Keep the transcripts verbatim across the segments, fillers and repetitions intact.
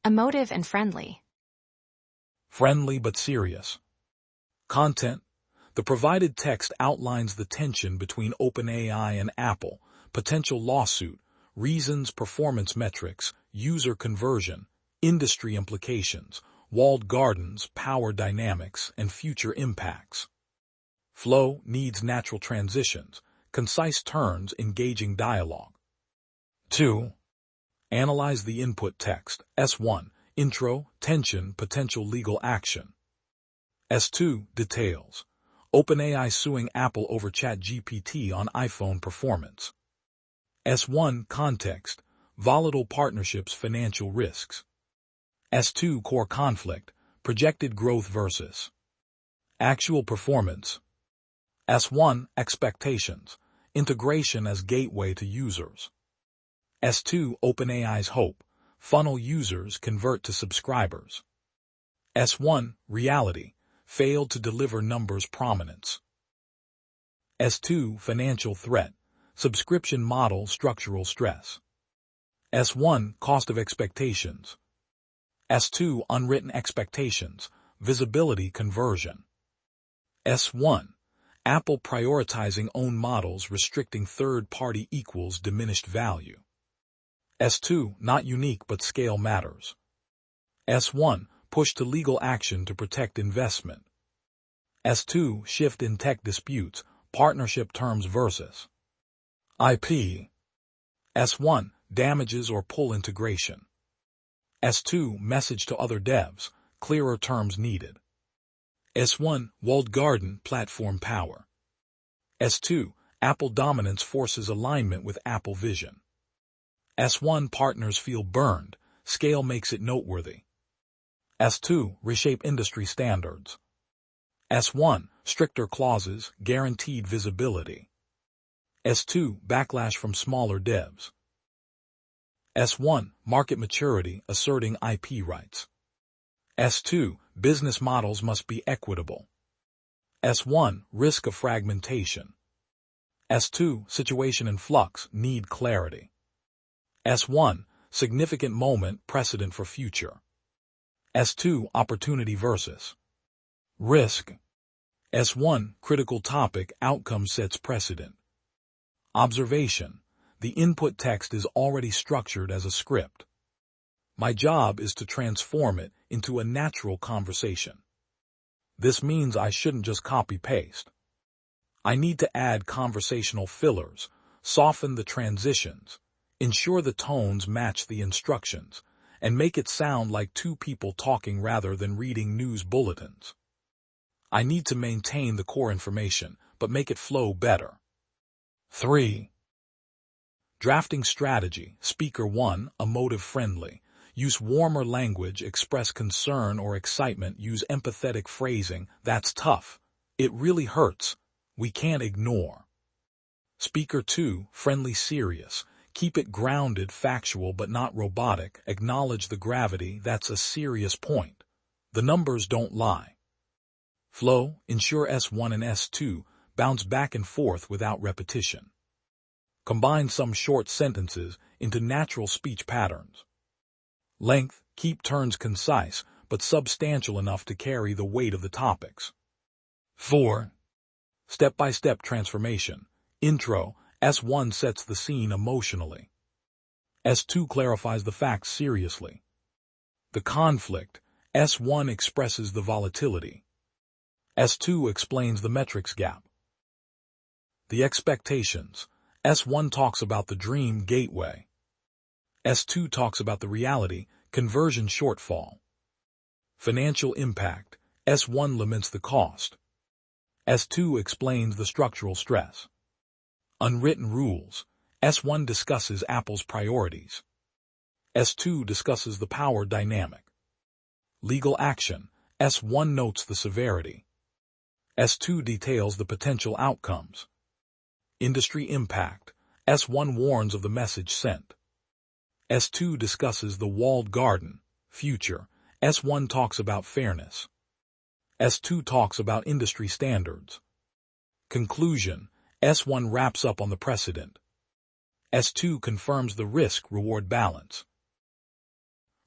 Emotive and friendly. Friendly but serious. Content. The provided text outlines the tension between OpenAI and Apple, potential lawsuit, reasons, performance metrics, user conversion, industry implications, walled gardens, power dynamics, and future impacts. Flow needs natural transitions, concise turns, engaging dialogue. two. Analyze the input text. S one. Intro, tension, potential legal action. S two. Details. OpenAI suing Apple over ChatGPT on iPhone performance. S one. Context. Volatile partnerships, financial risks. S two. Core conflict. Projected growth versus actual performance. S one. Expectations. Integration as gateway to users. S two. OpenAI's hope. Funnel users, convert to subscribers. S one. Reality. Failed to deliver numbers prominence. S two. Financial threat. Subscription model, structural stress. S one. Cost of expectations. S two. Unwritten expectations. Visibility, conversion. S one. Apple prioritizing own models, restricting third-party equals diminished value. S two. Not unique but scale matters. S one. Push to legal action to protect investment. S two. Shift in tech disputes, partnership terms versus I P. S one. Damages or pull integration. S two. Message to other devs, clearer terms needed. S one. Walled garden, platform power. S two. Apple dominance forces alignment with Apple vision. S one. Partners feel burned, scale makes it noteworthy. S two. Reshape industry standards. S one. Stricter clauses, guaranteed visibility. S two. Backlash from smaller devs. S one. Market maturity, asserting I P rights. S two. Business models must be equitable. S one. Risk of fragmentation. S two. Situation in flux, need clarity. S one. Significant moment, precedent for future. S two. Opportunity versus risk. S one. Critical topic, outcome sets precedent. Observation. The input text is already structured as a script. My job is to transform it into a natural conversation. This means I shouldn't just copy-paste. I need to add conversational fillers, soften the transitions, ensure the tones match the instructions, and make it sound like two people talking rather than reading news bulletins. I need to maintain the core information, but make it flow better. three. Drafting strategy. Speaker one. Emotive friendly. Use warmer language, express concern or excitement, use empathetic phrasing. That's tough. It really hurts. We can't ignore. Speaker two. Friendly serious. Keep it grounded, factual but not robotic. Acknowledge the gravity, that's a serious point. The numbers don't lie. Flow. Ensure S one and S two bounce back and forth without repetition. Combine some short sentences into natural speech patterns. Length. Keep turns concise, but substantial enough to carry the weight of the topics. four. Step-by-step transformation. Intro. S one sets the scene emotionally. S two clarifies the facts seriously. The conflict. S one expresses the volatility. S two explains the metrics gap. The expectations. S one talks about the dream gateway. S two talks about the reality, conversion shortfall. Financial impact. S one laments the cost. S two explains the structural stress. Unwritten rules. S one discusses Apple's priorities. S two discusses the power dynamic. Legal action. S one notes the severity. S two details the potential outcomes. Industry impact. S one warns of the message sent. S two discusses the walled garden, future. S one talks about fairness. S two talks about industry standards. Conclusion. S one wraps up on the precedent. S two confirms the risk-reward balance.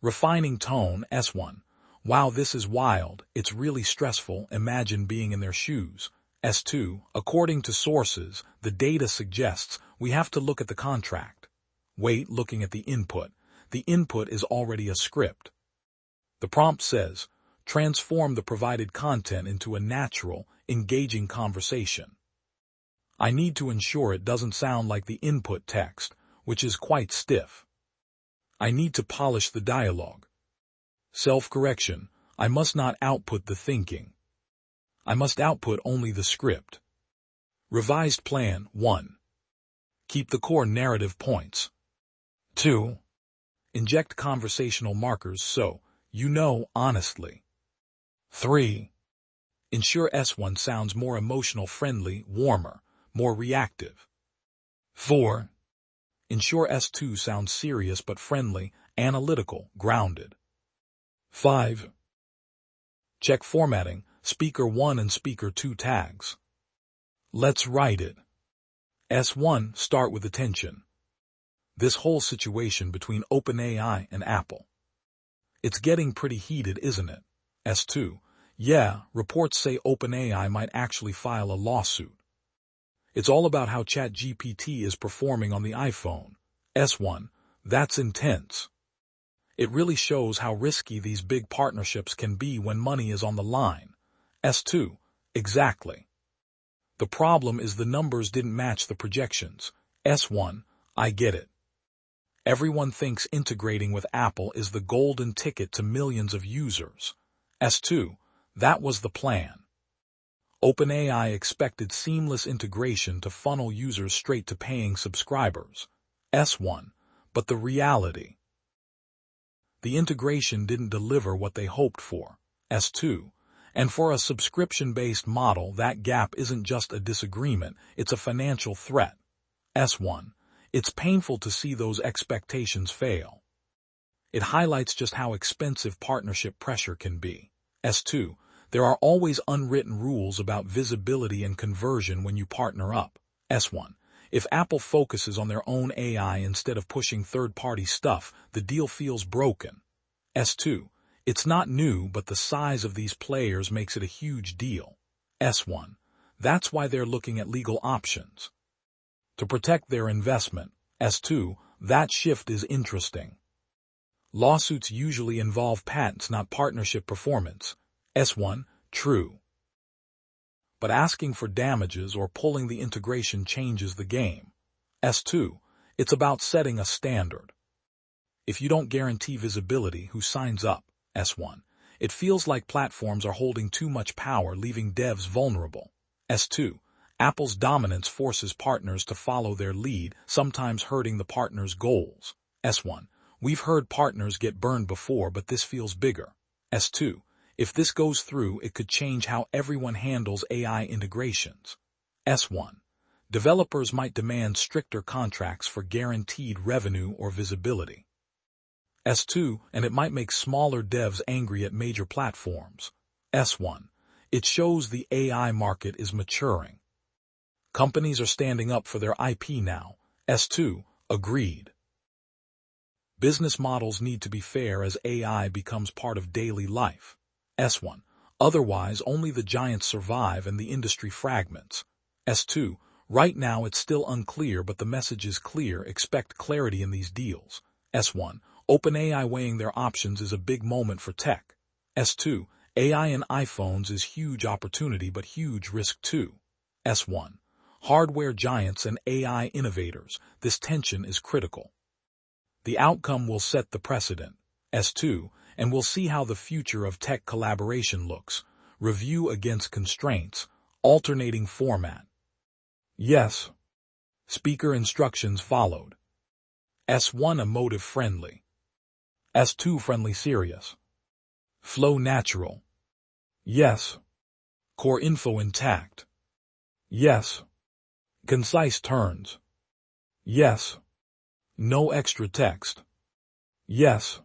Refining tone, S one. Wow, this is wild, it's really stressful, imagine being in their shoes. S two. According to sources, the data suggests we have to look at the contract. Wait, looking at the input. The input is already a script. The prompt says, transform the provided content into a natural, engaging conversation. I need to ensure it doesn't sound like the input text, which is quite stiff. I need to polish the dialogue. Self-correction, I must not output the thinking. I must output only the script. Revised plan, one. Keep the core narrative points. two. Inject conversational markers so you know honestly. three. Ensure S one sounds more emotional friendly, warmer, more reactive. four. Ensure S two sounds serious but friendly, analytical, grounded. five. Check formatting, speaker one and speaker two tags. Let's write it. S one, start with attention. This whole situation between OpenAI and Apple. It's getting pretty heated, isn't it? S two. Yeah, reports say OpenAI might actually file a lawsuit. It's all about how ChatGPT is performing on the iPhone. S one. That's intense. It really shows how risky these big partnerships can be when money is on the line. S two. Exactly. The problem is the numbers didn't match the projections. S one. I get it. Everyone thinks integrating with Apple is the golden ticket to millions of users. S two. That was the plan. OpenAI expected seamless integration to funnel users straight to paying subscribers. S one. But the reality. The integration didn't deliver what they hoped for. S two. And for a subscription-based model, that gap isn't just a disagreement, it's a financial threat. S one. It's painful to see those expectations fail. It highlights just how expensive partnership pressure can be. S two. There are always unwritten rules about visibility and conversion when you partner up. S one. If Apple focuses on their own A I instead of pushing third-party stuff, the deal feels broken. S two. It's not new, but the size of these players makes it a huge deal. S one. That's why they're looking at legal options. To protect their investment. S two. That shift is interesting. Lawsuits usually involve patents, not partnership performance. S one. True. But asking for damages or pulling the integration changes the game. S two. It's about setting a standard. If you don't guarantee visibility, who signs up? S one. It feels like platforms are holding too much power, leaving devs vulnerable. S two. Apple's dominance forces partners to follow their lead, sometimes hurting the partner's goals. S one. We've heard partners get burned before, but this feels bigger. S two. If this goes through, it could change how everyone handles A I integrations. S one. Developers might demand stricter contracts for guaranteed revenue or visibility. S two. And it might make smaller devs angry at major platforms. S one. It shows the A I market is maturing. Companies are standing up for their I P now. S two. Agreed. Business models need to be fair as A I becomes part of daily life. S one. Otherwise, only the giants survive and the industry fragments. S two. Right now it's still unclear, but the message is clear. Expect clarity in these deals. S one. OpenAI weighing their options is a big moment for tech. S two. A I in iPhones is huge opportunity but huge risk too. S one. Hardware giants and A I innovators, this tension is critical. The outcome will set the precedent. S two. And we'll see how the future of tech collaboration looks. Review against constraints, alternating format. Yes. Speaker instructions followed. S one emotive friendly. S two friendly serious. Flow natural. Yes. Core info intact. Yes. Concise turns. Yes. No extra text. Yes.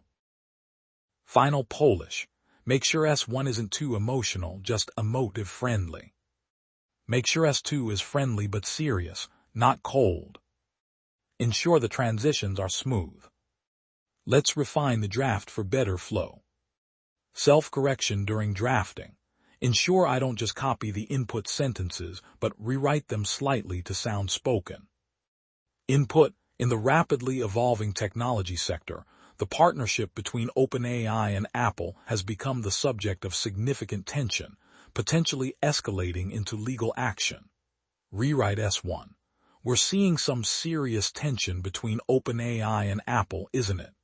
Final polish. Make sure S one isn't too emotional, just emotive friendly. Make sure S two is friendly but serious, not cold. Ensure the transitions are smooth. Let's refine the draft for better flow. Self-correction during drafting. Ensure I don't just copy the input sentences, but rewrite them slightly to sound spoken. Input. In the rapidly evolving technology sector, the partnership between OpenAI and Apple has become the subject of significant tension, potentially escalating into legal action. Rewrite S one. We're seeing some serious tension between OpenAI and Apple, isn't it?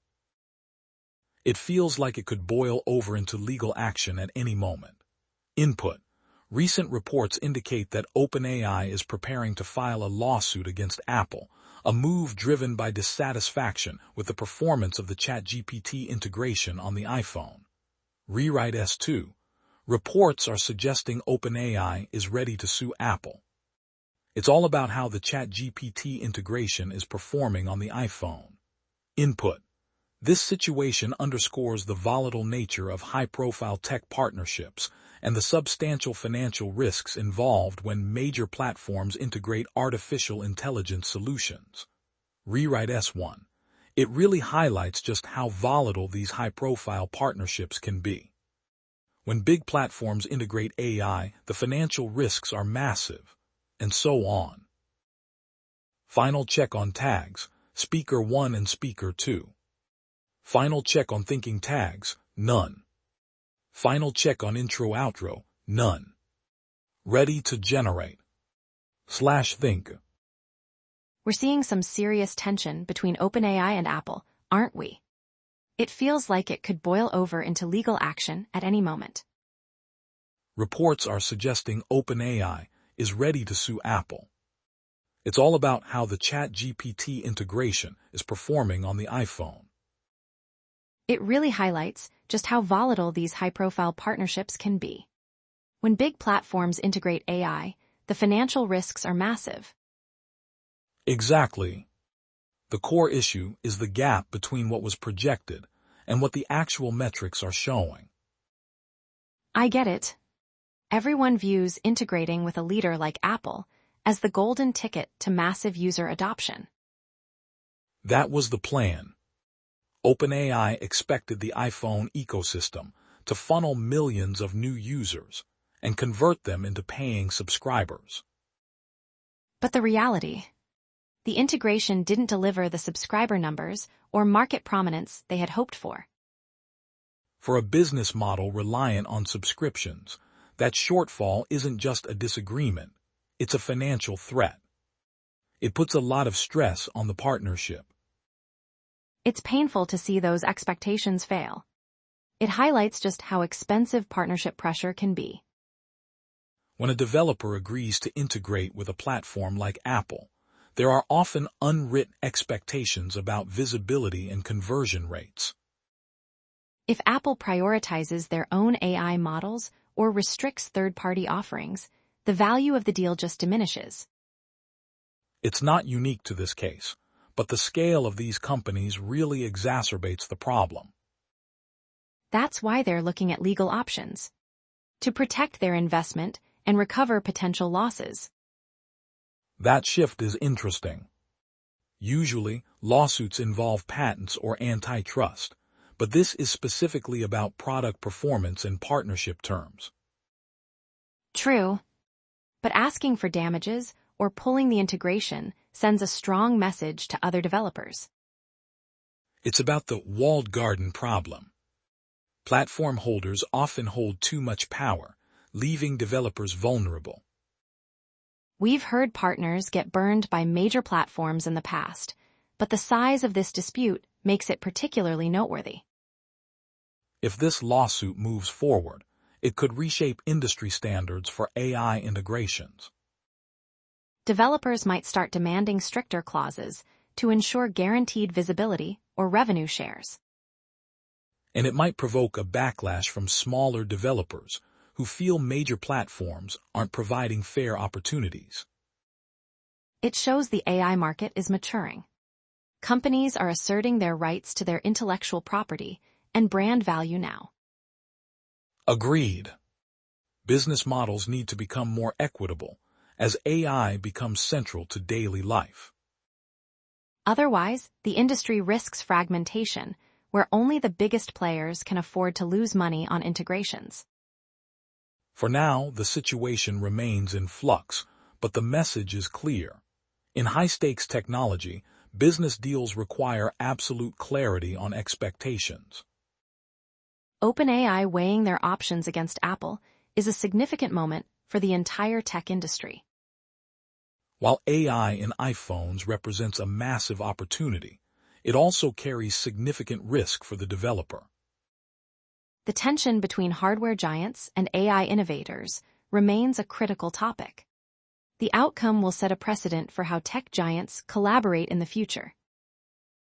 It feels like it could boil over into legal action at any moment. Input. Recent reports indicate that OpenAI is preparing to file a lawsuit against Apple, a move driven by dissatisfaction with the performance of the ChatGPT integration on the iPhone. Rewrite S two. Reports are suggesting OpenAI is ready to sue Apple. It's all about how the ChatGPT integration is performing on the iPhone. Input. This situation underscores the volatile nature of high-profile tech partnerships and the substantial financial risks involved when major platforms integrate artificial intelligence solutions. Rewrite S one. It really highlights just how volatile these high-profile partnerships can be. When big platforms integrate A I, the financial risks are massive, and so on. Final check on tags, Speaker one and Speaker two. Final check on thinking tags, none. Final check on intro-outro, none. Ready to generate. Slash think. We're seeing some serious tension between OpenAI and Apple, aren't we? It feels like it could boil over into legal action at any moment. Reports are suggesting OpenAI is ready to sue Apple. It's all about how the ChatGPT integration is performing on the iPhone. It really highlights just how volatile these high-profile partnerships can be. When big platforms integrate A I, the financial risks are massive. Exactly. The core issue is the gap between what was projected and what the actual metrics are showing. I get it. Everyone views integrating with a leader like Apple as the golden ticket to massive user adoption. That was the plan. OpenAI expected the iPhone ecosystem to funnel millions of new users and convert them into paying subscribers. But the reality? The integration didn't deliver the subscriber numbers or market prominence they had hoped for. For a business model reliant on subscriptions, that shortfall isn't just a disagreement, it's a financial threat. It puts a lot of stress on the partnership. It's painful to see those expectations fail. It highlights just how expensive partnership pressure can be. When a developer agrees to integrate with a platform like Apple, there are often unwritten expectations about visibility and conversion rates. If Apple prioritizes their own A I models or restricts third-party offerings, the value of the deal just diminishes. It's not unique to this case, but the scale of these companies really exacerbates the problem. That's why they're looking at legal options to protect their investment and recover potential losses. That shift is interesting. Usually, lawsuits involve patents or antitrust, but this is specifically about product performance and partnership terms. True, but asking for damages or pulling the integration sends a strong message to other developers. It's about the walled garden problem. Platform holders often hold too much power, leaving developers vulnerable. We've heard partners get burned by major platforms in the past, but the size of this dispute makes it particularly noteworthy. If this lawsuit moves forward, it could reshape industry standards for A I integrations. Developers might start demanding stricter clauses to ensure guaranteed visibility or revenue shares. And it might provoke a backlash from smaller developers who feel major platforms aren't providing fair opportunities. It shows the A I market is maturing. Companies are asserting their rights to their intellectual property and brand value now. Agreed. Business models need to become more equitable as A I becomes central to daily life. Otherwise, the industry risks fragmentation, where only the biggest players can afford to lose money on integrations. For now, the situation remains in flux, but the message is clear. In high-stakes technology, business deals require absolute clarity on expectations. OpenAI weighing their options against Apple is a significant moment for the entire tech industry. While A I in iPhones represents a massive opportunity, it also carries significant risk for the developer. The tension between hardware giants and A I innovators remains a critical topic. The outcome will set a precedent for how tech giants collaborate in the future.